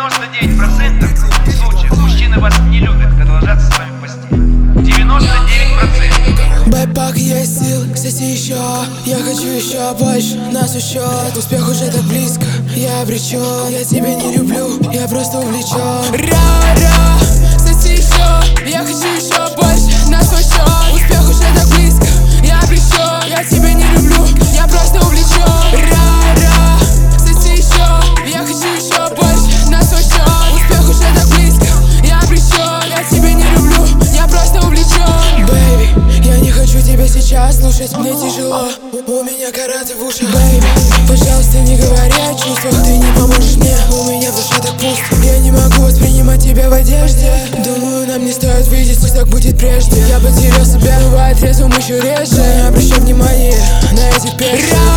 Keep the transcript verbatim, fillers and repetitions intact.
девяносто девять процентов случаев мужчины вас не любят, когда ложатся с вами в постель. девяносто девять процентов. Бэйпак, есть сил, кстати, еще. Я хочу еще больше, нас счет. Успех уже так близко, я обречен. Я тебя не люблю, я просто увлечен. Ра-ра, кстати, еще. Я хочу еще больше, нас счет. Успех уже так близко, я обречен. Я тебя не люблю, я просто увлечен. Ра-ра, кстати, еще. Я хочу еще больше, нас счет. Успех уже так близко, я обречен. Я тебя не люблю, я просто увлечен. Бэйби, я не хочу тебя сейчас слушать, мне тяжело, у меня караты в ушах. Бэйби, пожалуйста, не говори о чувствах, ты не поможешь мне, у меня в душе так пусто. Я не могу воспринимать тебя в одежде. Думаю, нам не стоит видеть, пусть так будет прежде. Я потерял себя, бывает трезвым еще реже. Обращай внимание на этих перьев.